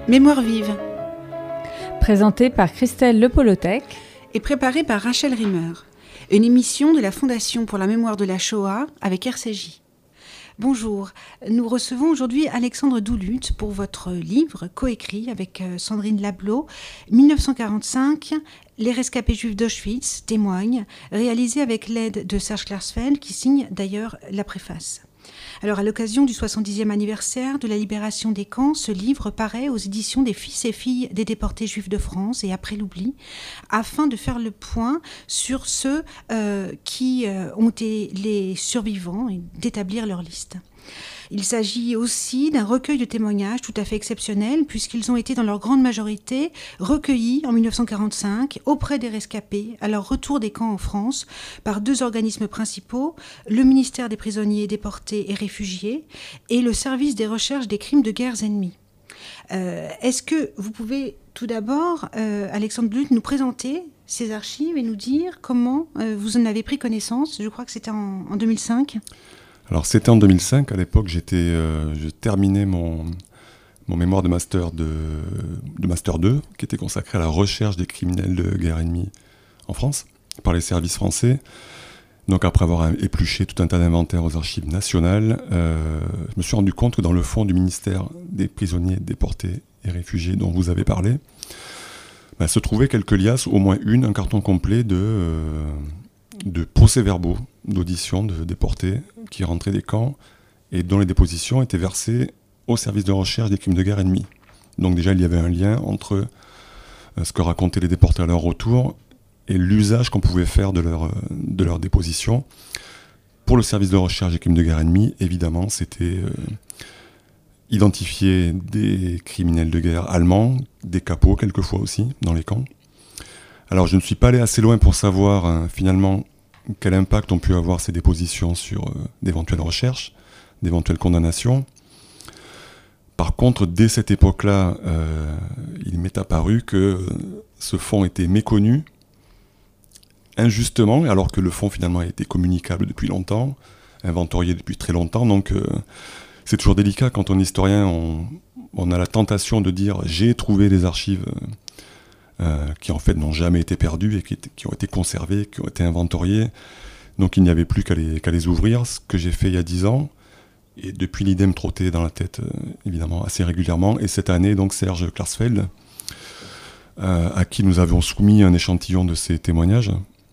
Mémoire vive. Présentée par Christelle Lepolotec et préparée par Rachel Rimmer. Une émission de la Fondation pour la mémoire de la Shoah avec RCJ. Bonjour, nous recevons aujourd'hui Alexandre Doulut pour votre livre coécrit avec Sandrine Lablot, 1945, Les rescapés juifs d'Auschwitz témoignent, réalisé avec l'aide de Serge Klarsfeld qui signe d'ailleurs la préface. Alors, à l'occasion du 70e anniversaire de la libération des camps, ce livre paraît aux éditions des fils et filles des déportés juifs de France et Après l'oubli, afin de faire le point sur ceux qui ont été les survivants et d'établir leur liste. Il s'agit aussi d'un recueil de témoignages tout à fait exceptionnel puisqu'ils ont été dans leur grande majorité recueillis en 1945 auprès des rescapés à leur retour des camps en France par deux organismes principaux, le ministère des prisonniers déportés et réfugiés et le service des recherches des crimes de guerre ennemis. Est-ce que vous pouvez tout d'abord, Alexandre Doulut, nous présenter ces archives et nous dire comment vous en avez pris connaissance? Je crois que c'était en 2005. Alors c'était en 2005, à l'époque je terminais mon mémoire de master 2 qui était consacré à la recherche des criminels de guerre ennemie en France par les services français. Donc après avoir épluché tout un tas d'inventaires aux archives nationales, je me suis rendu compte que dans le fond du ministère des prisonniers déportés et réfugiés dont vous avez parlé, se trouvaient quelques liasses, au moins un carton complet de procès-verbaux d'audition de déportés qui rentraient des camps et dont les dépositions étaient versées au service de recherche des crimes de guerre ennemis. Donc déjà, il y avait un lien entre ce que racontaient les déportés à leur retour et l'usage qu'on pouvait faire de leur déposition. Pour le service de recherche des crimes de guerre ennemis, évidemment, c'était identifier des criminels de guerre allemands, des capots quelquefois aussi, dans les camps. Alors je ne suis pas allé assez loin pour savoir finalement quel impact ont pu avoir ces dépositions sur d'éventuelles recherches, d'éventuelles condamnations. Par contre, dès cette époque-là, il m'est apparu que ce fonds était méconnu, injustement, alors que le fonds finalement a été communicable depuis longtemps, inventorié depuis très longtemps. Donc c'est toujours délicat quand on est historien, on a la tentation de dire « j'ai trouvé des archives ». Qui en fait n'ont jamais été perdus et qui ont été conservés, qui ont été inventoriés. Donc il n'y avait plus qu'à les ouvrir, ce que j'ai fait il y a 10 ans. Et depuis, l'idée me trottait dans la tête, évidemment, assez régulièrement. Et cette année, donc Serge Klarsfeld, à qui nous avions soumis un échantillon de ces témoignages,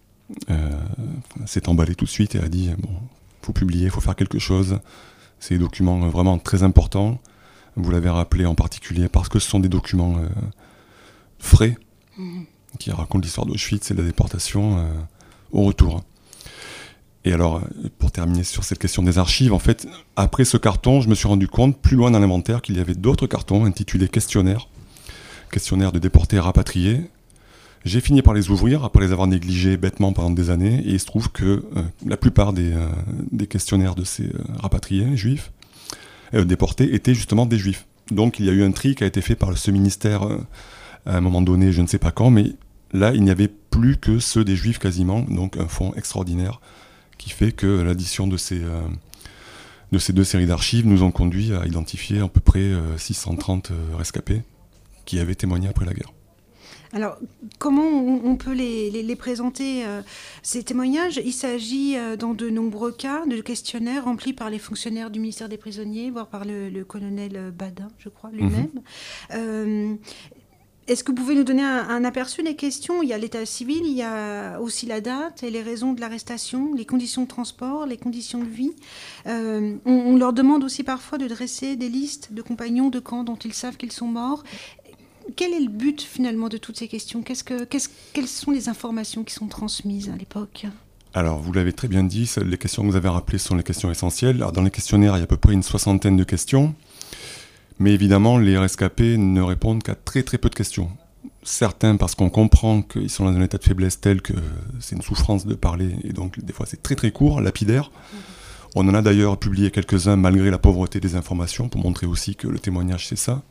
s'est emballé tout de suite et a dit « bon, il faut publier, il faut faire quelque chose. C'est des documents vraiment très importants. Vous l'avez rappelé en particulier parce que ce sont des documents frais, qui raconte l'histoire d'Auschwitz et de la déportation au retour. Et alors, pour terminer sur cette question des archives, en fait, après ce carton, je me suis rendu compte, plus loin dans l'inventaire, qu'il y avait d'autres cartons intitulés questionnaires de déportés et rapatriés. J'ai fini par les ouvrir, après les avoir négligés bêtement pendant des années, et il se trouve que la plupart des questionnaires de ces rapatriés juifs, déportés, étaient justement des juifs. Donc il y a eu un tri qui a été fait par ce ministère à un moment donné, je ne sais pas quand, mais là, il n'y avait plus que ceux des Juifs quasiment, donc un fonds extraordinaire qui fait que l'addition de ces deux séries d'archives nous ont conduit à identifier à peu près 630 rescapés qui avaient témoigné après la guerre. Alors, comment on peut les présenter, ces témoignages? Il s'agit, dans de nombreux cas, de questionnaires remplis par les fonctionnaires du ministère des prisonniers, voire par le colonel Badin, je crois, lui-même. Est-ce que vous pouvez nous donner un aperçu des questions? Il y a l'état civil, il y a aussi la date et les raisons de l'arrestation, les conditions de transport, les conditions de vie. On leur demande aussi parfois de dresser des listes de compagnons de camp dont ils savent qu'ils sont morts. Quel est le but finalement de toutes ces questions? Quelles sont les informations qui sont transmises à l'époque? Alors, vous l'avez très bien dit, les questions que vous avez rappelées sont les questions essentielles. Alors, dans les questionnaires, il y a à peu près une 60aine de questions. Mais évidemment, les rescapés ne répondent qu'à très très peu de questions. Certains parce qu'on comprend qu'ils sont dans un état de faiblesse tel que c'est une souffrance de parler, et donc des fois c'est très très court, lapidaire. On en a d'ailleurs publié quelques-uns malgré la pauvreté des informations, pour montrer aussi que le témoignage c'est ça.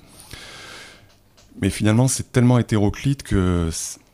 Mais finalement c'est tellement hétéroclite que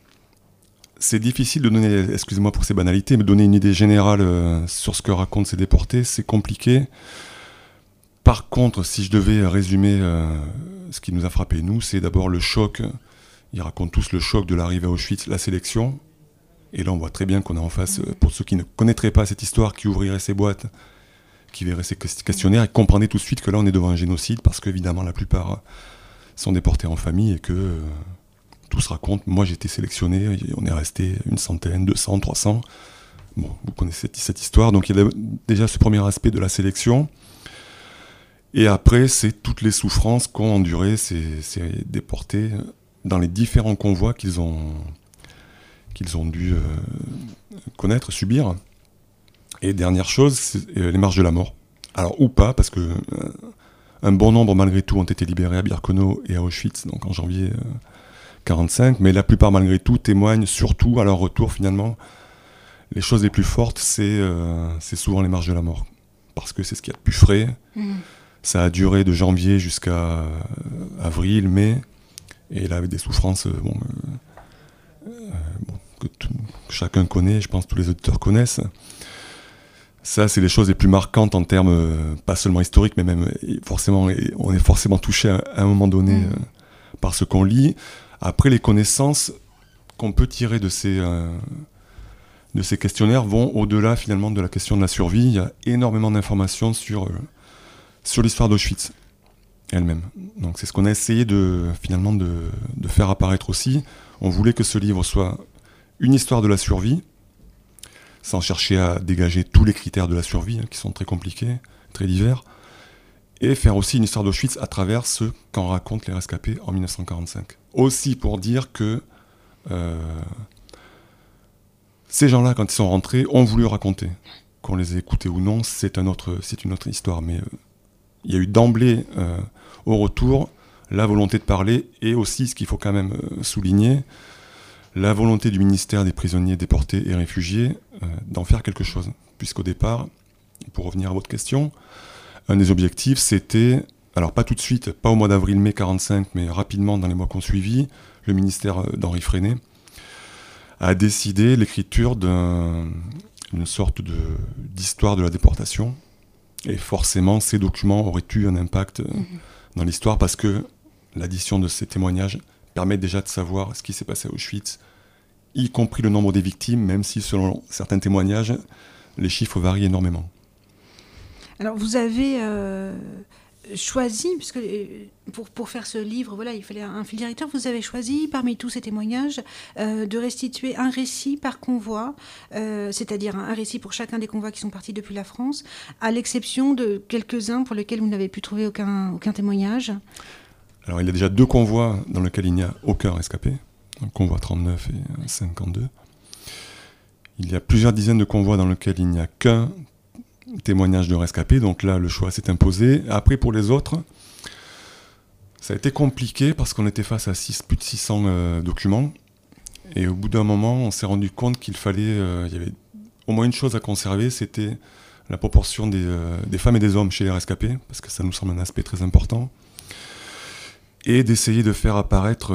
c'est difficile de donner, excusez-moi pour ces banalités, mais donner une idée générale sur ce que racontent ces déportés, c'est compliqué. Par contre, si je devais résumer ce qui nous a frappé, nous, c'est d'abord le choc. Ils racontent tous le choc de l'arrivée à Auschwitz, la sélection. Et là, on voit très bien qu'on est en face, pour ceux qui ne connaîtraient pas cette histoire, qui ouvriraient ces boîtes, qui verraient ces questionnaires, et comprendraient tout de suite que là, on est devant un génocide, parce qu'évidemment, la plupart sont déportés en famille, et que tout se raconte. Moi, j'ai été sélectionné, et on est resté 100, 200, 300. Bon, vous connaissez cette histoire. Donc, il y a déjà ce premier aspect de la sélection. Et après, c'est toutes les souffrances qu'ont endurées ces déportés dans les différents convois qu'ils ont dû connaître, subir. Et dernière chose, c'est les marches de la mort. Alors, ou pas, parce que un bon nombre, malgré tout, ont été libérés à Birkenau et à Auschwitz, donc en janvier 1945, mais la plupart, malgré tout, témoignent surtout, à leur retour, finalement, les choses les plus fortes, c'est souvent les marches de la mort. Parce que c'est ce qu'il y a de plus frais. Ça a duré de janvier jusqu'à avril, mai, et là, avec des souffrances que chacun connaît, je pense que tous les auditeurs connaissent. Ça, c'est les choses les plus marquantes en termes, pas seulement historiques, mais même forcément, on est forcément touché à un moment donné par ce qu'on lit. Après, les connaissances qu'on peut tirer de ces questionnaires vont au-delà finalement de la question de la survie. Il y a énormément d'informations sur l'histoire d'Auschwitz elle-même. Donc c'est ce qu'on a essayé de faire apparaître aussi. On voulait que ce livre soit une histoire de la survie, sans chercher à dégager tous les critères de la survie, qui sont très compliqués, très divers, et faire aussi une histoire d'Auschwitz à travers ce qu'en racontent les rescapés en 1945. Aussi pour dire que ces gens-là, quand ils sont rentrés, ont voulu raconter. Qu'on les ait écoutés ou non, c'est une autre histoire. Mais il y a eu d'emblée, au retour, la volonté de parler, et aussi, ce qu'il faut quand même souligner, la volonté du ministère des prisonniers déportés et réfugiés d'en faire quelque chose. Puisqu'au départ, pour revenir à votre question, un des objectifs, c'était, alors pas tout de suite, pas au mois d'avril-mai 1945, mais rapidement dans les mois qui ont suivi, le ministère d'Henri Freinet a décidé l'écriture d'une sorte d'histoire de la déportation. Et forcément, ces documents auraient eu un impact dans l'histoire, parce que l'addition de ces témoignages permet déjà de savoir ce qui s'est passé à Auschwitz, y compris le nombre des victimes, même si selon certains témoignages, les chiffres varient énormément. Alors vous avez choisi, puisque pour faire ce livre, voilà, il fallait un fil directeur, vous avez choisi parmi tous ces témoignages de restituer un récit par convoi, c'est-à-dire un récit pour chacun des convois qui sont partis depuis la France, à l'exception de quelques-uns pour lesquels vous n'avez pu trouver aucun témoignage. Alors il y a déjà 2 convois dans lesquels il n'y a aucun rescapé, le convoi 39 et 52. Il y a plusieurs dizaines de convois dans lesquels il n'y a qu'un témoignage de rescapé, donc là le choix s'est imposé. Après, pour les autres, ça a été compliqué parce qu'on était face à plus de 600 documents, et au bout d'un moment on s'est rendu compte qu'il fallait, il y avait au moins une chose à conserver, c'était la proportion des femmes et des hommes chez les rescapés, parce que ça nous semble un aspect très important, et d'essayer de faire apparaître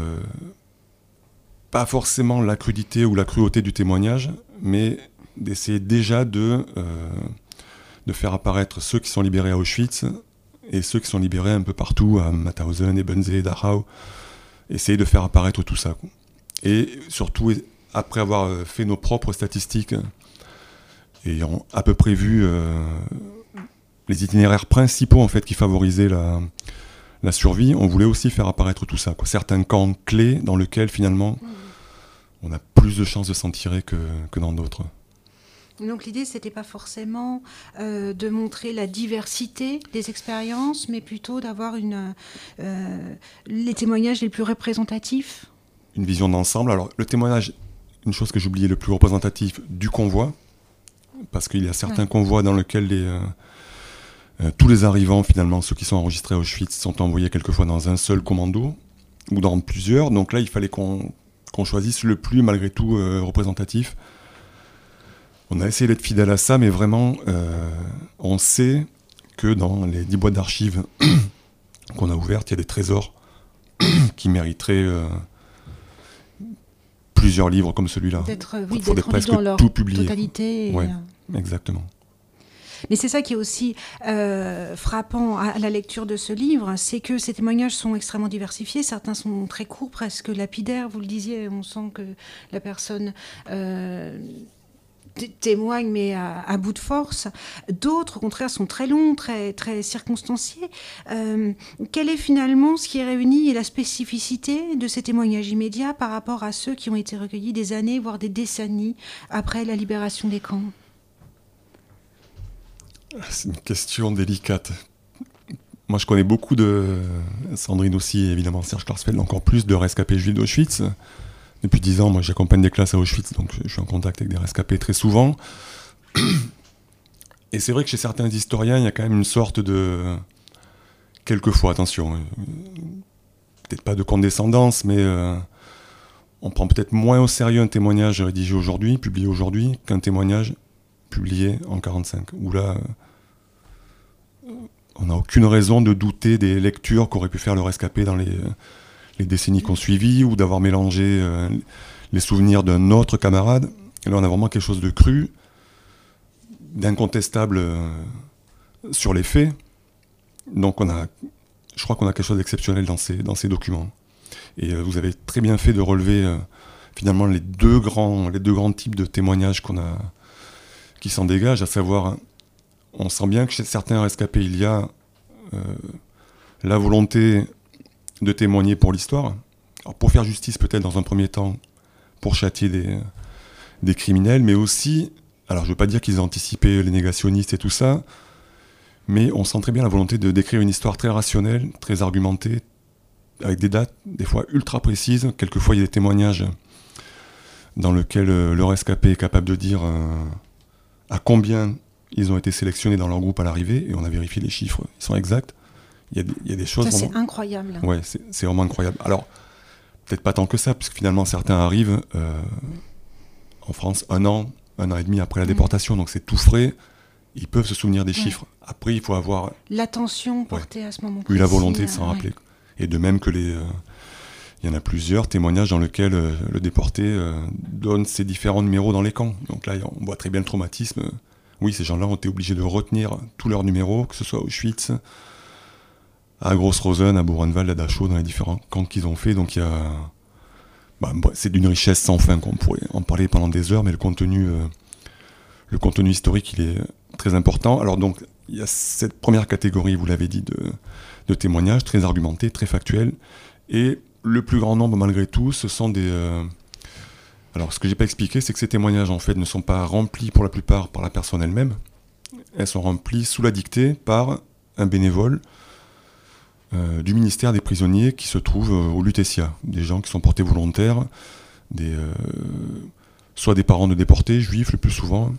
pas forcément la crudité ou la cruauté du témoignage, mais d'essayer déjà de faire apparaître ceux qui sont libérés à Auschwitz et ceux qui sont libérés un peu partout, à Mauthausen, Ebensee, Dachau. Essayer de faire apparaître tout ça. Et surtout, après avoir fait nos propres statistiques, ayant à peu près vu les itinéraires principaux en fait, qui favorisaient la survie, on voulait aussi faire apparaître tout ça. Certains camps clés dans lesquels finalement on a plus de chances de s'en tirer que dans d'autres. Donc l'idée, c'était pas forcément de montrer la diversité des expériences, mais plutôt d'avoir les témoignages les plus représentatifs. Une vision d'ensemble. Alors le témoignage, une chose que j'oubliais, le plus représentatif du convoi, parce qu'il y a certains convois dans lesquels tous les arrivants, finalement, ceux qui sont enregistrés à Auschwitz, sont envoyés quelquefois dans un seul commando, ou dans plusieurs. Donc là, il fallait qu'on choisisse le plus, malgré tout, représentatif. On a essayé d'être fidèle à ça, mais vraiment, on sait que dans les 10 boîtes d'archives qu'on a ouvertes, il y a des trésors qui mériteraient plusieurs livres comme celui-là. D'être presque dans leur tout publié. Totalité. Oui, exactement. Mais c'est ça qui est aussi frappant à la lecture de ce livre, c'est que ces témoignages sont extrêmement diversifiés. Certains sont très courts, presque lapidaires. Vous le disiez, on sent que la personne témoigne, mais à bout de force. D'autres, au contraire, sont très longs, très, très circonstanciés. Quel est finalement ce qui réunit et la spécificité de ces témoignages immédiats par rapport à ceux qui ont été recueillis des années, voire des décennies après la libération des camps ? C'est une question délicate. Moi, je connais beaucoup Sandrine aussi, évidemment, Serge Klarsfeld, encore plus de rescapés juifs d'Auschwitz. Depuis 10 ans, moi, j'accompagne des classes à Auschwitz, donc je suis en contact avec des rescapés très souvent. Et c'est vrai que chez certains historiens, il y a quand même une sorte de... Quelquefois, attention, peut-être pas de condescendance, mais on prend peut-être moins au sérieux un témoignage rédigé aujourd'hui, publié aujourd'hui, qu'un témoignage publié en 1945, où là, on n'a aucune raison de douter des lectures qu'aurait pu faire le rescapé dans les décennies qui ont suivi, ou d'avoir mélangé les souvenirs d'un autre camarade. Et là, on a vraiment quelque chose de cru, d'incontestable sur les faits. Donc, je crois qu'on a quelque chose d'exceptionnel dans ces documents. Et vous avez très bien fait de relever finalement les deux grands types de témoignages qui s'en dégagent, à savoir, on sent bien que chez certains rescapés, il y a la volonté de témoigner pour l'histoire. Alors pour faire justice peut-être dans un premier temps, pour châtier des criminels, mais aussi, alors je ne veux pas dire qu'ils ont anticipé les négationnistes et tout ça, mais on sent très bien la volonté de décrire une histoire très rationnelle, très argumentée, avec des dates des fois ultra précises. Quelquefois il y a des témoignages dans lesquels le rescapé est capable de dire à combien ils ont été sélectionnés dans leur groupe à l'arrivée, et on a vérifié les chiffres, ils sont exacts. Il y a des choses... Ça, vraiment... c'est incroyable. Ouais, c'est vraiment incroyable. Alors, peut-être pas tant que ça, puisque finalement, certains arrivent en France un an et demi après la déportation, donc c'est tout frais. Ils peuvent se souvenir des chiffres. Après, il faut avoir... l'attention portée à ce moment précis. Eu la volonté de s'en rappeler. Et de même que il y en a plusieurs témoignages dans lesquels le déporté donne ses différents numéros dans les camps. Donc là, on voit très bien le traumatisme. Oui, ces gens-là ont été obligés de retenir tous leurs numéros, que ce soit à Auschwitz, à Gross-Rosen, à Buchenwald, à Dachau, dans les différents camps qu'ils ont fait. Donc il y a... c'est d'une richesse sans fin, qu'on pourrait en parler pendant des heures, mais le contenu historique, il est très important. Alors donc, il y a cette première catégorie, vous l'avez dit, de témoignages, très argumentés, très factuels. Et le plus grand nombre, malgré tout, ce sont des... Alors, ce que j'ai pas expliqué, c'est que ces témoignages, en fait, ne sont pas remplis pour la plupart par la personne elle-même. Elles sont remplies sous la dictée par un bénévole du ministère des prisonniers qui se trouve au Lutetia. Des gens qui sont portés volontaires, soit des parents de déportés, juifs le plus souvent.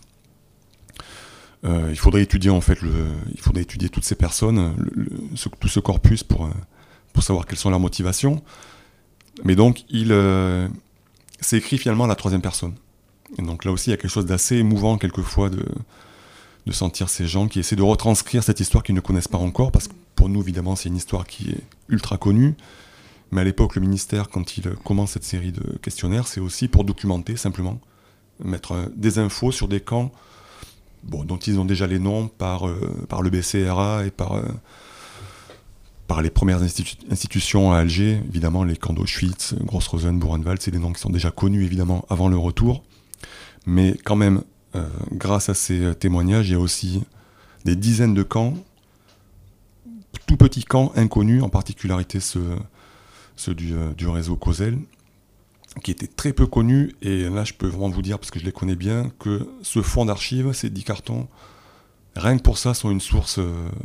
Il faudrait étudier, en fait, toutes ces personnes, tout ce corpus pour savoir quelles sont leurs motivations. Mais donc, c'est écrit finalement à la troisième personne. Et donc là aussi, il y a quelque chose d'assez émouvant quelquefois de sentir ces gens qui essaient de retranscrire cette histoire qu'ils ne connaissent pas encore, parce que pour nous, évidemment, c'est une histoire qui est ultra connue. Mais à l'époque, le ministère, quand il commence cette série de questionnaires, c'est aussi pour documenter, simplement, mettre des infos sur des camps dont ils ont déjà les noms par le BCRA et par les premières institutions à Alger. Évidemment, les camps d'Auschwitz, Gross-Rosen, Buchenwald, c'est des noms qui sont déjà connus, évidemment, avant le retour. Mais quand même, grâce à ces témoignages, il y a aussi des dizaines de camps, tout petits camps inconnus, en particularité ceux du réseau Kozel, qui étaient très peu connus. Et là, je peux vraiment vous dire, parce que je les connais bien, que ce fonds d'archives, ces 10 cartons, rien que pour ça, sont une source...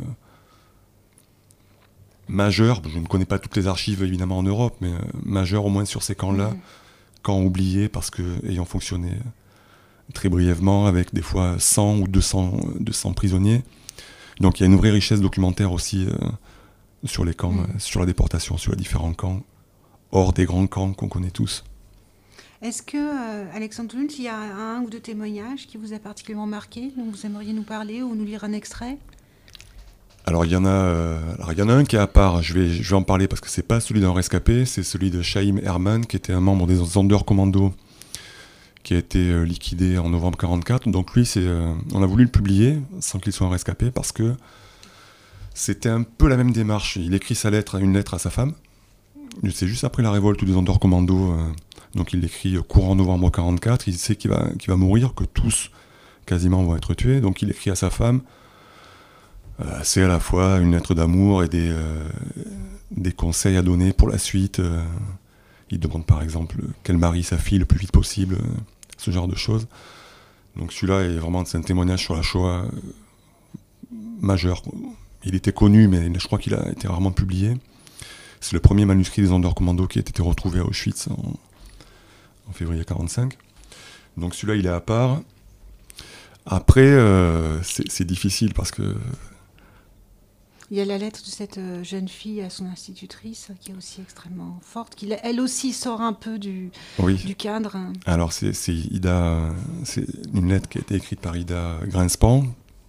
majeure, je ne connais pas toutes les archives évidemment en Europe, mais majeure au moins sur ces camps-là, camps oubliés parce que ayant fonctionné très brièvement avec des fois 100 ou 200 prisonniers. Donc il y a une vraie richesse documentaire aussi sur les camps, sur la déportation, sur les différents camps, hors des grands camps qu'on connaît tous. Est-ce que, Alexandre Doulunt, il y a un ou deux témoignages qui vous a particulièrement marqué, dont vous aimeriez nous parler ou nous lire un extrait ? Alors il y en a un qui est à part, je vais en parler parce que c'est pas celui d'un rescapé, c'est celui de Chaim Herman, qui était un membre des Sonderkommando, qui a été liquidé en novembre 1944. Donc lui, on a voulu le publier sans qu'il soit un rescapé parce que c'était un peu la même démarche. Il écrit une lettre à sa femme. C'est juste après la révolte des Andorre Commando. Donc il l'écrit courant novembre 1944. Il sait qu'il va mourir, que tous quasiment vont être tués. Donc il écrit à sa femme. C'est à la fois une lettre d'amour et des conseils à donner pour la suite. Il demande par exemple qu'elle marie sa fille le plus vite possible, ce genre de choses. Donc celui-là c'est un témoignage sur la Shoah majeur. Il était connu, mais je crois qu'il a été rarement publié. C'est le premier manuscrit des Andorre Commando qui a été retrouvé à Auschwitz en février 1945. Donc celui-là, il est à part. Après, c'est difficile parce que... Il y a la lettre de cette jeune fille à son institutrice qui est aussi extrêmement forte, qui elle aussi sort un peu du cadre. Alors c'est une lettre qui a été écrite par Ida Grinspan,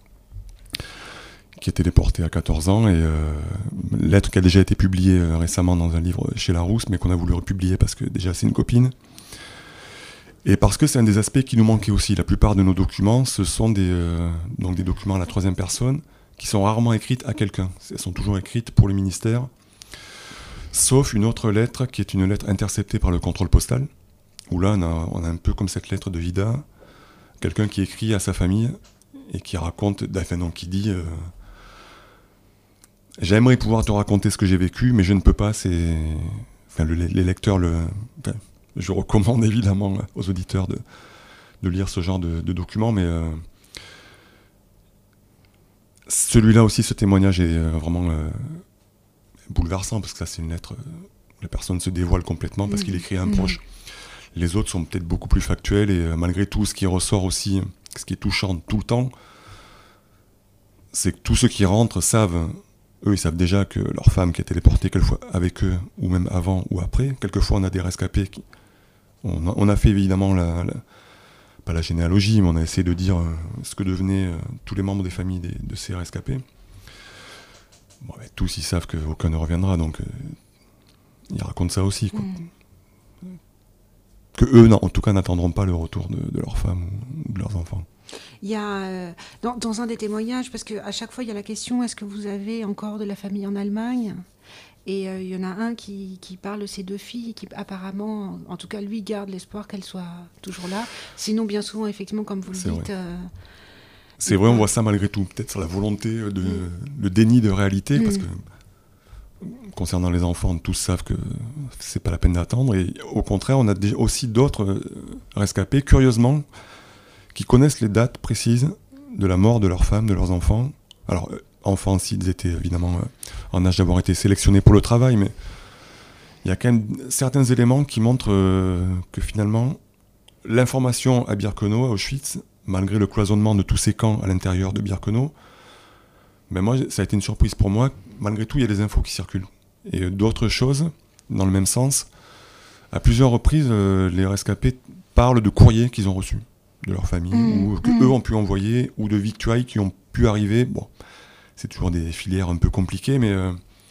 qui était déportée à 14 ans, et lettre qui a déjà été publiée récemment dans un livre chez Larousse, mais qu'on a voulu republier parce que déjà c'est une copine. Et parce que c'est un des aspects qui nous manquait aussi. La plupart de nos documents, ce sont des documents à la troisième personne, qui sont rarement écrites à quelqu'un. Elles sont toujours écrites pour le ministère, sauf une autre lettre qui est une lettre interceptée par le contrôle postal, où là on a un peu comme cette lettre de Vida, quelqu'un qui écrit à sa famille et qui raconte, qui dit j'aimerais pouvoir te raconter ce que j'ai vécu, mais je ne peux pas. Les lecteurs je recommande évidemment aux auditeurs de lire ce genre de documents, mais celui-là aussi, ce témoignage est vraiment bouleversant, parce que ça, c'est une lettre, la personne se dévoile complètement parce qu'il écrit à un proche. Les autres sont peut-être beaucoup plus factuels, et malgré tout, ce qui ressort aussi, ce qui est touchant tout le temps, c'est que tous ceux qui rentrent savent, eux, ils savent déjà que leur femme qui a été déportée quelquefois avec eux, ou même avant ou après, quelquefois on a des rescapés on a fait évidemment pas la généalogie, mais on a essayé de dire ce que devenaient tous les membres des familles de ces rescapés. Bon, tous ils savent qu'aucun ne reviendra, donc ils racontent ça aussi, quoi. Que eux, en tout cas, n'attendront pas le retour de leurs femmes ou de leurs enfants. Il y a, dans un des témoignages, parce qu'à chaque fois il y a la question, est-ce que vous avez encore de la famille en Allemagne ? Et il y en a un qui parle de ses deux filles, qui apparemment, en tout cas lui, garde l'espoir qu'elles soient toujours là. Sinon, bien souvent, effectivement, comme vous le dites... c'est vrai, on voit ça malgré tout. Peut-être sur la volonté, le déni de réalité, parce que concernant les enfants, tous savent que c'est pas la peine d'attendre. Et au contraire, on a aussi d'autres rescapés, curieusement, qui connaissent les dates précises de la mort de leurs femmes, de leurs enfants. Alors, enfants, s'ils étaient évidemment en âge d'avoir été sélectionnés pour le travail, mais il y a quand même certains éléments qui montrent que finalement, l'information à Birkenau, à Auschwitz, malgré le cloisonnement de tous ces camps à l'intérieur de Birkenau, mais moi, ça a été une surprise pour moi. Malgré tout, il y a des infos qui circulent. Et d'autres choses, dans le même sens, à plusieurs reprises, les rescapés parlent de courriers qu'ils ont reçus de leur famille, ou qu'eux ont pu envoyer, ou de victuailles qui ont pu arriver. Bon, c'est toujours des filières un peu compliquées, mais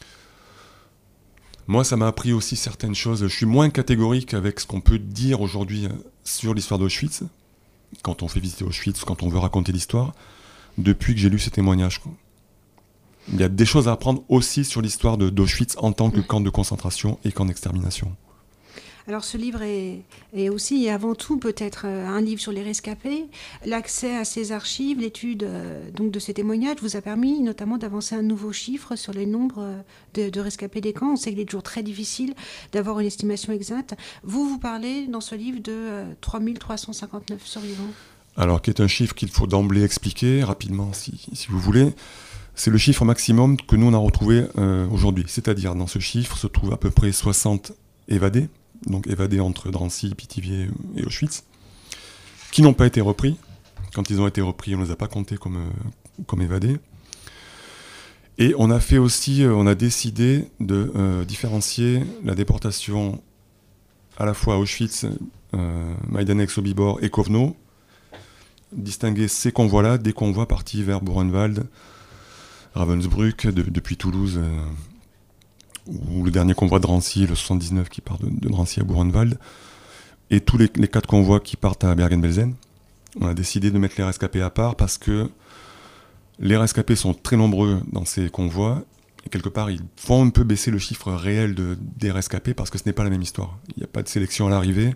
moi, ça m'a appris aussi certaines choses. Je suis moins catégorique avec ce qu'on peut dire aujourd'hui sur l'histoire d'Auschwitz, quand on fait visiter Auschwitz, quand on veut raconter l'histoire, depuis que j'ai lu ces témoignages, quoi. Il y a des choses à apprendre aussi sur l'histoire d'Auschwitz en tant que camp de concentration et camp d'extermination. Alors ce livre est aussi et avant tout peut-être un livre sur les rescapés. L'accès à ces archives, l'étude donc de ces témoignages vous a permis notamment d'avancer un nouveau chiffre sur les nombres de rescapés des camps. On sait qu'il est toujours très difficile d'avoir une estimation exacte. Vous parlez dans ce livre de 3359 survivants. Alors qui est un chiffre qu'il faut d'emblée expliquer rapidement si vous voulez. C'est le chiffre maximum que nous on a retrouvé aujourd'hui. C'est-à-dire dans ce chiffre se trouvent à peu près 60 évadés, donc évadés entre Drancy, Pithiviers et Auschwitz, qui n'ont pas été repris. Quand ils ont été repris, on ne les a pas comptés comme évadés. Et on a fait aussi, on a décidé de différencier la déportation à la fois à Auschwitz, Majdanek, Sobibor et Kovno, distinguer ces convois-là des convois partis vers Buchenwald, Ravensbrück, depuis Toulouse, ou le dernier convoi de Drancy, le 79 qui part de Drancy à Buchenwald, et tous les 4 convois qui partent à Bergen-Belsen. On a décidé de mettre les rescapés à part parce que les rescapés sont très nombreux dans ces convois et quelque part ils font un peu baisser le chiffre réel des rescapés parce que ce n'est pas la même histoire. Il n'y a pas de sélection à l'arrivée,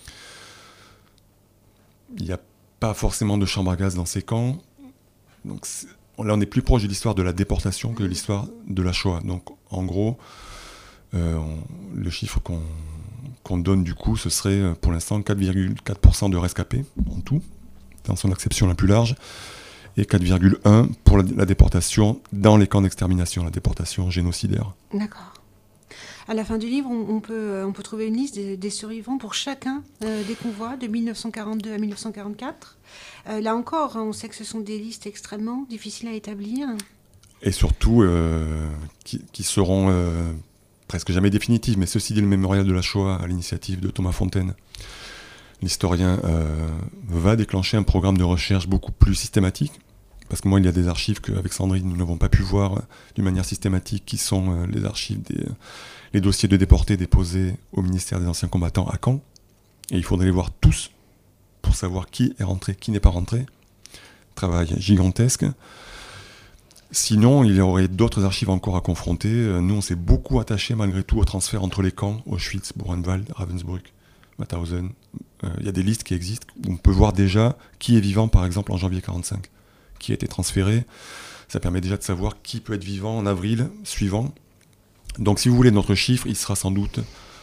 il n'y a pas forcément de chambre à gaz dans ces camps. Donc là on est plus proche de l'histoire de la déportation que de l'histoire de la Shoah. Donc en gros, le chiffre qu'on donne du coup, ce serait pour l'instant 4,4% de rescapés en tout, dans son acception la plus large, et 4,1% pour la déportation dans les camps d'extermination, la déportation génocidaire. D'accord. À la fin du livre, on peut trouver une liste des survivants pour chacun des convois de 1942 à 1944. Là encore, on sait que ce sont des listes extrêmement difficiles à établir. Et surtout, qui seront presque jamais définitives. Mais ceci dit, le mémorial de la Shoah, à l'initiative de Thomas Fontaine, l'historien, va déclencher un programme de recherche beaucoup plus systématique. Parce que moi, il y a des archives qu'avec Sandrine, nous n'avons pas pu voir d'une manière systématique, qui sont les archives les dossiers de déportés déposés au ministère des Anciens Combattants à Caen. Et il faudrait les voir tous pour savoir qui est rentré, qui n'est pas rentré. Travail gigantesque. Sinon, il y aurait d'autres archives encore à confronter. Nous, on s'est beaucoup attaché malgré tout au transfert entre les camps, Auschwitz, Buchenwald, Ravensbrück, Mauthausen. Il y a des listes qui existent où on peut voir déjà qui est vivant, par exemple, en janvier 1945, qui a été transféré. Ça permet déjà de savoir qui peut être vivant en avril suivant. Donc, si vous voulez, notre chiffre, il ira sans doute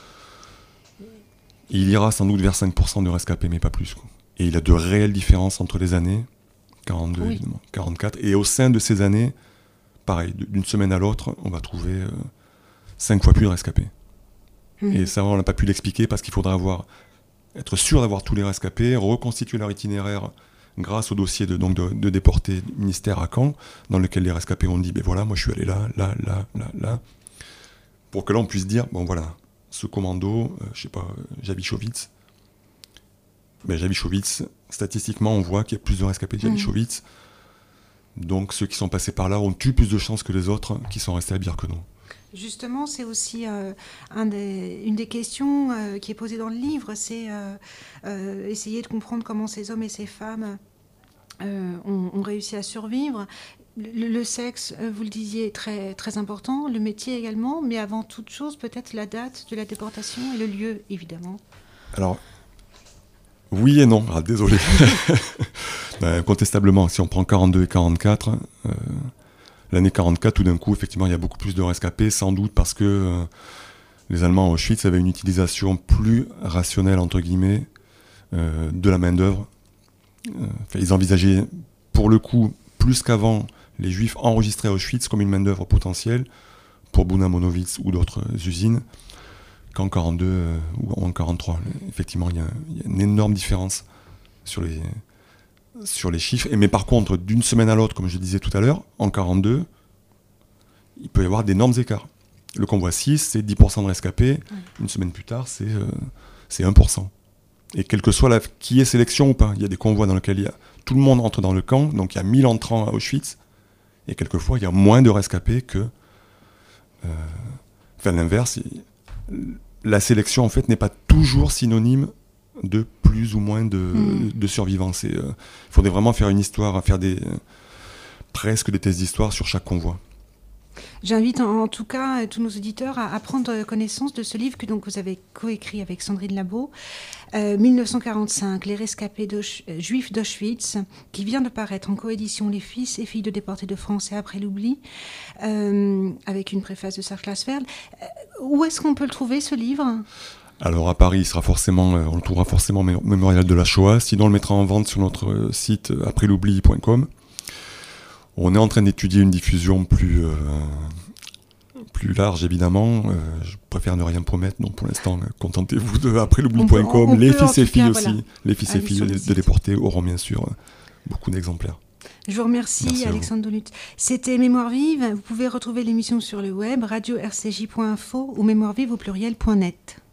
vers 5% de rescapés, mais pas plus, quoi. Et il y a de réelles différences entre les années, 42 évidemment, 44, et au sein de ces années, pareil, d'une semaine à l'autre, on va trouver 5 fois plus de rescapés. Et ça, on n'a pas pu l'expliquer parce qu'il faudra être sûr d'avoir tous les rescapés, reconstituer leur itinéraire grâce au dossier de déportés du ministère à Caen, dans lequel les rescapés ont dit, ben voilà, moi je suis allé là, pour que là on puisse dire, bon voilà, ce commando, Javichowicz, statistiquement on voit qu'il y a plus de rescapés de Javichowicz, donc ceux qui sont passés par là ont eu plus de chances que les autres qui sont restés à Birkenau. Justement, c'est aussi une des questions qui est posée dans le livre, c'est essayer de comprendre comment ces hommes et ces femmes ont réussi à survivre. Le sexe, vous le disiez, très, très important, le métier également, mais avant toute chose, peut-être la date de la déportation et le lieu, évidemment. Alors, oui et non, désolé. Incontestablement, si on prend 42 et 44, l'année 44, tout d'un coup, effectivement, il y a beaucoup plus de rescapés, sans doute parce que les Allemands à Auschwitz avaient une utilisation plus rationnelle, entre guillemets, de la main-d'œuvre. Ils envisageaient, pour le coup, plus qu'avant, les Juifs enregistrés à Auschwitz comme une main-d'œuvre potentielle pour Buna Monowitz ou d'autres usines qu'en 42 ou en 43. Effectivement, il y a une énorme différence sur les chiffres. Mais par contre, d'une semaine à l'autre, comme je disais tout à l'heure, en 42, il peut y avoir d'énormes écarts. Le convoi 6, c'est 10% de rescapés. Une semaine plus tard, c'est 1%. Et quel que soit qui est sélection ou pas, il y a des convois dans lesquels tout le monde entre dans le camp, donc il y a 1000 entrants à Auschwitz, et quelquefois il y a moins de rescapés que... l'inverse, la sélection en fait n'est pas toujours synonyme de plus ou moins de survivants. Il faudrait vraiment faire une histoire, faire presque des thèses d'histoire sur chaque convoi. J'invite en tout cas tous nos auditeurs à prendre connaissance de ce livre que donc, vous avez coécrit avec Sandrine Labo, 1945, Les rescapés juifs d'Auschwitz, qui vient de paraître en coédition Les fils et filles de déportés de France et après l'oubli, avec une préface de Sarah Klasfeld. Où est-ce qu'on peut le trouver, ce livre ? Alors à Paris, on le trouvera forcément au Mémorial de la Shoah. Sinon, on le mettra en vente sur notre site aprèsloubli.com. On est en train d'étudier une diffusion plus large, évidemment. Je préfère ne rien promettre, donc pour l'instant, contentez-vous de aprèsloubli.com. Les fils et filles aussi. Voilà. Les fils et filles de déportés auront bien sûr beaucoup d'exemplaires. Je vous remercie, Alexandre Duluth. C'était Mémoire vive. Vous pouvez retrouver l'émission sur le web, radio-rcj.info ou mémoirevive au pluriel.net.